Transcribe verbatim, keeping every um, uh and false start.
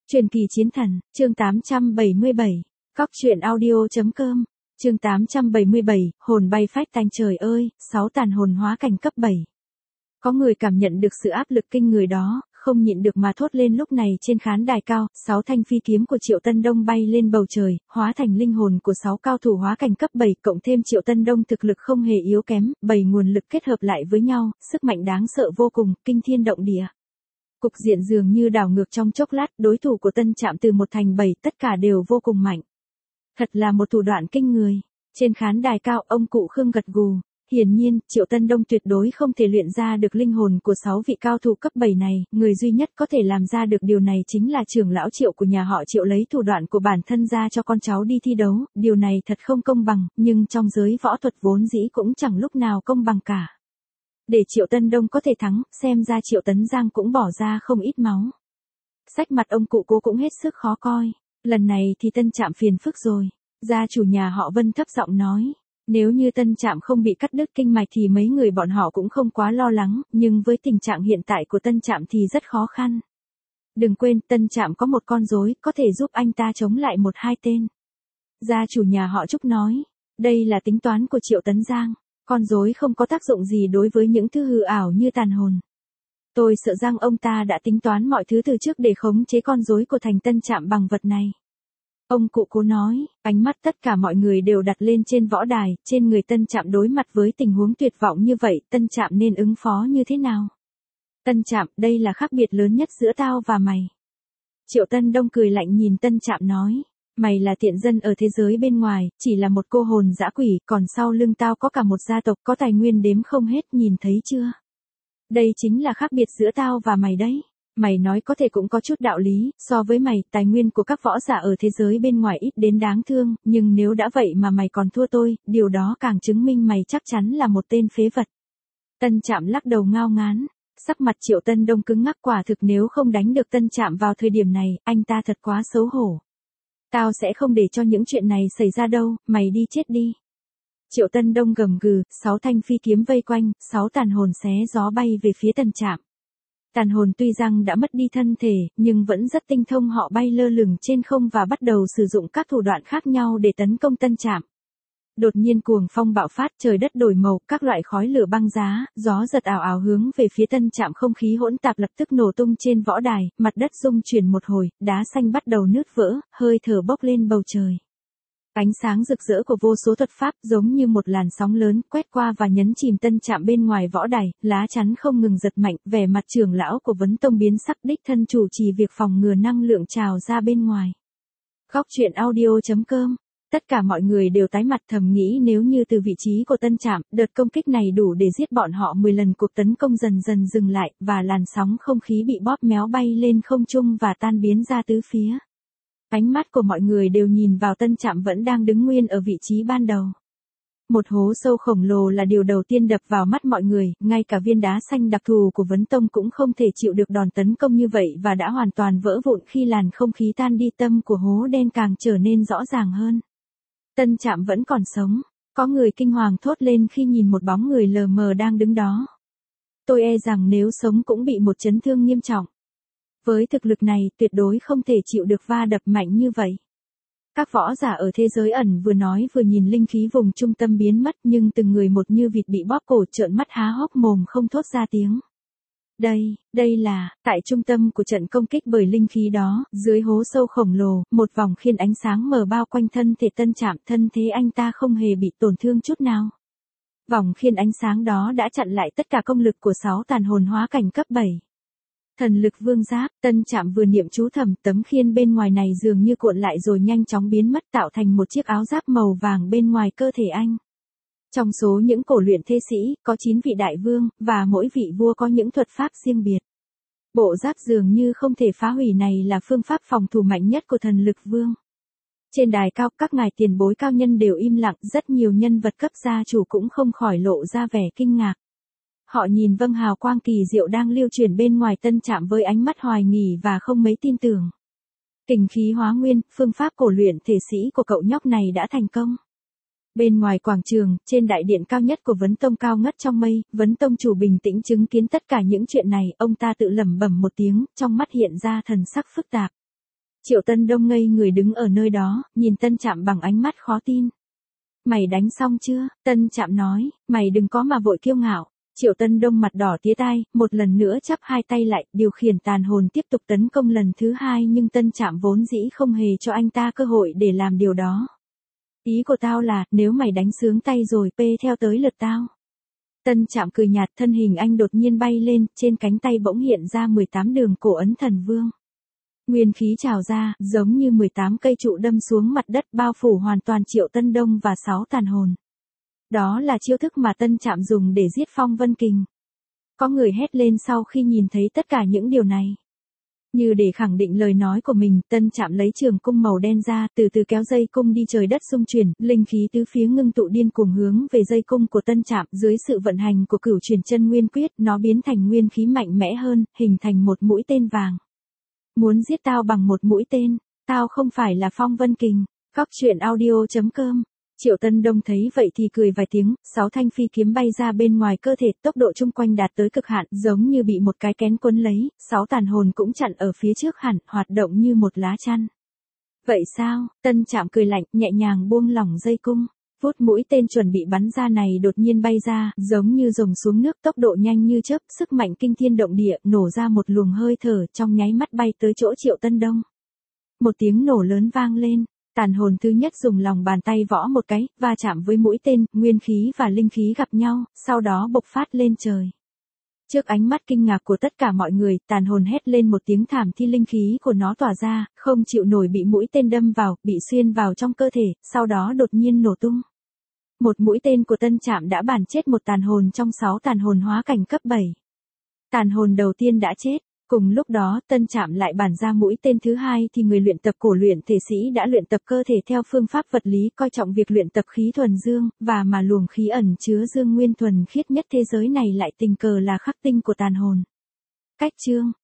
Truyền kỳ chiến thần, chương tám trăm bảy mươi bảy, Cóc truyện audio.com, chương tám trăm bảy mươi bảy, hồn bay phách tanh trời ơi, sáu tàn hồn hóa cảnh cấp bảy. Có người cảm nhận được sự áp lực kinh người đó, không nhịn được mà thốt lên. Lúc này trên khán đài cao, sáu thanh phi kiếm của Triệu Tân Đông bay lên bầu trời, hóa thành linh hồn của sáu cao thủ hóa cảnh cấp bảy, cộng thêm Triệu Tân Đông thực lực không hề yếu kém, bảy nguồn lực kết hợp lại với nhau, sức mạnh đáng sợ vô cùng, kinh thiên động địa. Cục diện dường như đảo ngược trong chốc lát, đối thủ của Tân Trạm từ một thành bảy, tất cả đều vô cùng mạnh. Thật là một thủ đoạn kinh người. Trên khán đài cao, ông cụ Khương gật gù. Hiển nhiên, Triệu Tân Đông tuyệt đối không thể luyện ra được linh hồn của sáu vị cao thủ cấp bảy này, người duy nhất có thể làm ra được điều này chính là trưởng lão Triệu của nhà họ Triệu, lấy thủ đoạn của bản thân ra cho con cháu đi thi đấu, điều này thật không công bằng, nhưng trong giới võ thuật vốn dĩ cũng chẳng lúc nào công bằng cả. Để Triệu Tân Đông có thể thắng, xem ra Triệu Tấn Giang cũng bỏ ra không ít máu. Sắc mặt ông cụ Cố cũng hết sức khó coi, lần này thì Tân Trạm phiền phức rồi. Gia chủ nhà họ Vân thấp giọng nói. Nếu như Tân Trạm không bị cắt đứt kinh mạch thì mấy người bọn họ cũng không quá lo lắng, nhưng với tình trạng hiện tại của Tân Trạm thì rất khó khăn. Đừng quên, Tân Trạm có một con rối, có thể giúp anh ta chống lại một hai tên. Gia chủ nhà họ Trúc nói, đây là tính toán của Triệu Tấn Giang, con rối không có tác dụng gì đối với những thứ hư ảo như tàn hồn. Tôi sợ rằng ông ta đã tính toán mọi thứ từ trước để khống chế con rối của thành Tân Trạm bằng vật này. Ông cụ Cố nói, ánh mắt tất cả mọi người đều đặt lên trên võ đài, trên người Tân Trạm đối mặt với tình huống tuyệt vọng như vậy, Tân Trạm nên ứng phó như thế nào? Tân Trạm, đây là khác biệt lớn nhất giữa tao và mày. Triệu Tân Đông cười lạnh nhìn Tân Trạm nói, mày là tiện dân ở thế giới bên ngoài, chỉ là một cô hồn dã quỷ, còn sau lưng tao có cả một gia tộc có tài nguyên đếm không hết, nhìn thấy chưa? Đây chính là khác biệt giữa tao và mày đấy. Mày nói có thể cũng có chút đạo lý, so với mày, tài nguyên của các võ giả ở thế giới bên ngoài ít đến đáng thương, nhưng nếu đã vậy mà mày còn thua tôi, điều đó càng chứng minh mày chắc chắn là một tên phế vật. Tân Trạm lắc đầu ngao ngán, sắc mặt Triệu Tân Đông cứng ngắc, quả thực nếu không đánh được Tân Trạm vào thời điểm này, anh ta thật quá xấu hổ. Tao sẽ không để cho những chuyện này xảy ra đâu, mày đi chết đi. Triệu Tân Đông gầm gừ, sáu thanh phi kiếm vây quanh, sáu tàn hồn xé gió bay về phía Tân Trạm. Tàn hồn tuy rằng đã mất đi thân thể, nhưng vẫn rất tinh thông, họ bay lơ lửng trên không và bắt đầu sử dụng các thủ đoạn khác nhau để tấn công Tân Trạm. Đột nhiên cuồng phong bạo phát, trời đất đổi màu, các loại khói lửa băng giá, gió giật ảo ảo hướng về phía Tân Trạm, không khí hỗn tạp lập tức nổ tung trên võ đài, mặt đất rung chuyển một hồi, đá xanh bắt đầu nứt vỡ, hơi thở bốc lên bầu trời. Ánh sáng rực rỡ của vô số thuật pháp giống như một làn sóng lớn quét qua và nhấn chìm Tân Trạm bên ngoài võ đài, lá chắn không ngừng giật mạnh, vẻ mặt trưởng lão của Vấn Tông biến sắc, đích thân chủ trì việc phòng ngừa năng lượng trào ra bên ngoài. Cóc truyện audio.com, tất cả mọi người đều tái mặt, thầm nghĩ nếu như từ vị trí của Tân Trạm, đợt công kích này đủ để giết bọn họ mười lần. Cuộc tấn công dần dần dừng lại, và làn sóng không khí bị bóp méo bay lên không trung và tan biến ra tứ phía. Ánh mắt của mọi người đều nhìn vào Tân Trạm vẫn đang đứng nguyên ở vị trí ban đầu. Một hố sâu khổng lồ là điều đầu tiên đập vào mắt mọi người, ngay cả viên đá xanh đặc thù của Vấn Tông cũng không thể chịu được đòn tấn công như vậy và đã hoàn toàn vỡ vụn khi làn không khí tan đi. Tâm của hố đen càng trở nên rõ ràng hơn. Tân Trạm vẫn còn sống, có người kinh hoàng thốt lên khi nhìn một bóng người lờ mờ đang đứng đó. Tôi e rằng nếu sống cũng bị một chấn thương nghiêm trọng. Với thực lực này, tuyệt đối không thể chịu được va đập mạnh như vậy. Các võ giả ở thế giới ẩn vừa nói vừa nhìn linh khí vùng trung tâm biến mất, nhưng từng người một như vịt bị bóp cổ, trợn mắt há hốc mồm không thốt ra tiếng. Đây, đây là, tại trung tâm của trận công kích bởi linh khí đó, dưới hố sâu khổng lồ, một vòng khiên ánh sáng mờ bao quanh thân thể Tân Trạm, thân thế anh ta không hề bị tổn thương chút nào. Vòng khiên ánh sáng đó đã chặn lại tất cả công lực của sáu tàn hồn hóa cảnh cấp bảy. Thần lực vương giáp, Tân Trạm vừa niệm chú thầm, tấm khiên bên ngoài này dường như cuộn lại rồi nhanh chóng biến mất, tạo thành một chiếc áo giáp màu vàng bên ngoài cơ thể anh. Trong số những cổ luyện thế sĩ, có chín vị đại vương, và mỗi vị vua có những thuật pháp riêng biệt. Bộ giáp dường như không thể phá hủy này là phương pháp phòng thủ mạnh nhất của thần lực vương. Trên đài cao, các ngài tiền bối cao nhân đều im lặng, rất nhiều nhân vật cấp gia chủ cũng không khỏi lộ ra vẻ kinh ngạc. Họ nhìn vâng hào quang kỳ diệu đang lưu truyền bên ngoài Tân Trạm với ánh mắt hoài nghi và không mấy tin tưởng. Kình khí hóa nguyên, phương pháp cổ luyện thể sĩ của cậu nhóc này đã thành công. Bên ngoài quảng trường, trên đại điện cao nhất của Vấn Tông cao ngất trong mây, Vấn Tông chủ bình tĩnh chứng kiến tất cả những chuyện này, ông ta tự lẩm bẩm một tiếng, trong mắt hiện ra thần sắc phức tạp. Triệu Tân Đông ngây người đứng ở nơi đó, nhìn Tân Trạm bằng ánh mắt khó tin. Mày đánh xong chưa? Tân Trạm nói, mày đừng có mà vội kiêu ngạo. Triệu Tân Đông mặt đỏ tía tai, một lần nữa chắp hai tay lại, điều khiển tàn hồn tiếp tục tấn công lần thứ hai nhưng Tân Trạm vốn dĩ không hề cho anh ta cơ hội để làm điều đó. Ý của tao là, nếu mày đánh sướng tay rồi, pê theo tới lượt tao. Tân Trạm cười nhạt, thân hình anh đột nhiên bay lên, trên cánh tay bỗng hiện ra mười tám đường cổ ấn thần vương. Nguyên khí trào ra, giống như mười tám cây trụ đâm xuống mặt đất bao phủ hoàn toàn Triệu Tân Đông và sáu tàn hồn. Đó là chiêu thức mà Tân Trạm dùng để giết Phong Vân Kình. Có người hét lên sau khi nhìn thấy tất cả những điều này. Như để khẳng định lời nói của mình, Tân Trạm lấy trường cung màu đen ra, từ từ kéo dây cung đi, trời đất xung chuyển, linh khí tứ phía ngưng tụ điên cuồng hướng về dây cung của Tân Trạm, dưới sự vận hành của Cửu Truyền Chân Nguyên Quyết, nó biến thành nguyên khí mạnh mẽ hơn, hình thành một mũi tên vàng. Muốn giết tao bằng một mũi tên, tao không phải là Phong Vân Kình. Cóc truyện audio chấm com. Triệu Tân Đông thấy vậy thì cười vài tiếng, sáu thanh phi kiếm bay ra bên ngoài cơ thể, tốc độ chung quanh đạt tới cực hạn, giống như bị một cái kén quấn lấy, sáu tàn hồn cũng chặn ở phía trước hẳn, hoạt động như một lá chắn. Vậy sao? Tân Trạm cười lạnh, nhẹ nhàng buông lỏng dây cung. Phút mũi tên chuẩn bị bắn ra này đột nhiên bay ra, giống như rồng xuống nước, tốc độ nhanh như chớp, sức mạnh kinh thiên động địa, nổ ra một luồng hơi thở, trong nháy mắt bay tới chỗ Triệu Tân Đông. Một tiếng nổ lớn vang lên. Tàn hồn thứ nhất dùng lòng bàn tay võ một cái, va chạm với mũi tên, nguyên khí và linh khí gặp nhau, sau đó bộc phát lên trời. Trước ánh mắt kinh ngạc của tất cả mọi người, tàn hồn hét lên một tiếng thảm thi, linh khí của nó tỏa ra, không chịu nổi bị mũi tên đâm vào, bị xuyên vào trong cơ thể, sau đó đột nhiên nổ tung. Một mũi tên của Tân Trạm đã bắn chết một tàn hồn trong sáu tàn hồn hóa cảnh cấp bảy. Tàn hồn đầu tiên đã chết. Cùng lúc đó, Tân Trạm lại bắn ra mũi tên thứ hai thì người luyện tập cổ luyện thể sĩ đã luyện tập cơ thể theo phương pháp vật lý, coi trọng việc luyện tập khí thuần dương, và mà luồng khí ẩn chứa dương nguyên thuần khiết nhất thế giới này lại tình cờ là khắc tinh của tàn hồn. Cách chương